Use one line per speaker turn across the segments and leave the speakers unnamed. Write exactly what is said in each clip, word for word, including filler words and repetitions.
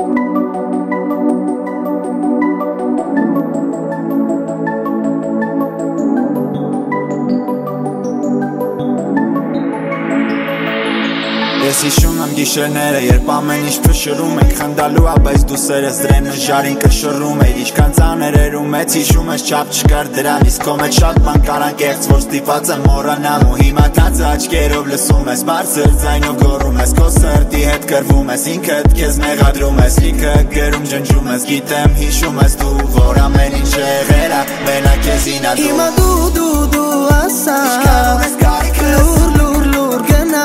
Ես հիշում եմ գիշերները, երբ ամեն ինչ փշրում ենք խնդալու ա, բայց դու սերս դրենը ժարին կշռում էիր, ինչքան ծանր էր ու մեծ հիշում ես չափ չկար դրան, իսկ քո մեջ շատ բան կարան կեղծ, որ ստիպված եմ մոռանամ ու հիմա թաց աչքերով լսում ես, բարձր ձայնով գոռում ես, քո սրտի հետ կռվում ես, ինքդ քեզ մեղադրում ես, լիքը գրում ջնջում ես, գիտեմ հիշում ես դու, որ ամեն ինչ եղել ա, մենակ քեզին ա դու։
Հիմա դու դու դու ասա,
ինչքան ես կարիքս,
լուր լուր լուր գնա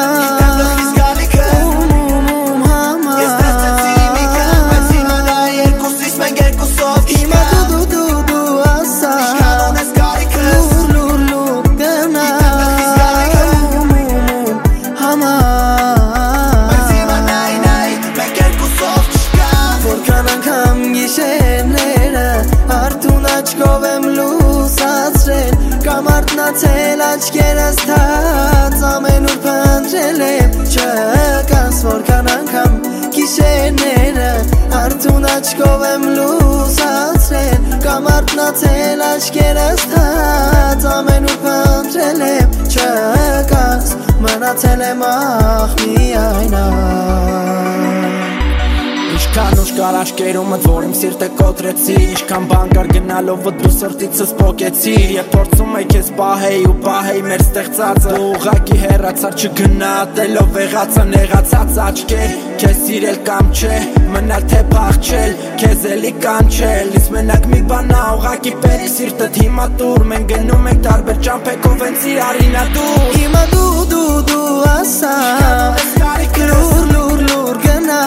Կամարտնացել աչքերս թած ամենուր փնտրել եմ չկաս որքան անգամ գիշերները արթուն աչքով եմ լուսացրել Կամարտնացել աչքերս թած ամենուր փնտրել եմ չկաս մնացել եմ ախ միայն Ինչքան ուշ կար աշկերումդ, որ իմ սիրտը կոտրեցի Ինչքան բան կար գնալով դու սրտիցս պոկեցի Երբ փորձում էի քեզ պահեի ու պահեի մեր ստեղծածը Դու ուղղակի հեռացար չգնահատելով եղածը նեղացած աչքեր Քեզ սիրել կամ չէ, մնալ թե փախչել Քեզ էլի կանչել, իսկ մենակ մի բան ա ուղղակի պետք Սիրտդ հիմա տուր, մենք գնում ենք տարբեր ճամփեքով հենց իրարին ա դուր Հիմա դու դու դու ասա, լուր լուր լուր գնա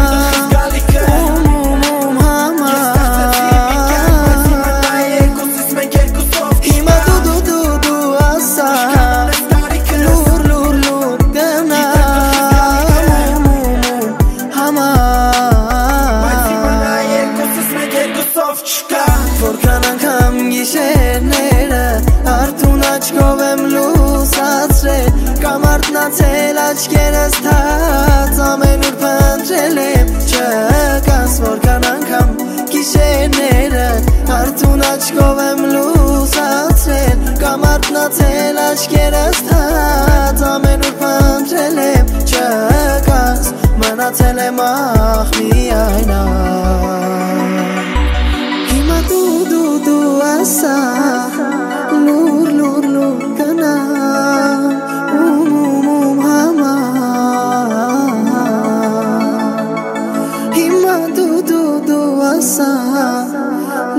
Որքան անգամ գիշերները արթուն աչքով եմ լուսացրել Կամարտնացել աչքերս թած ամենուր փնտրել եմ չկաս որքան անգամ գիշերները արթուն աչքով եմ լուսացրել Կամարտնացել աչքերս թած ամենուր փնտրել եմ չկաս մնացել եմ ախ միայն Դու դու դու ասա լուր լուր լուր գնա ում ում ում համա Հիմա դու դու դու ասա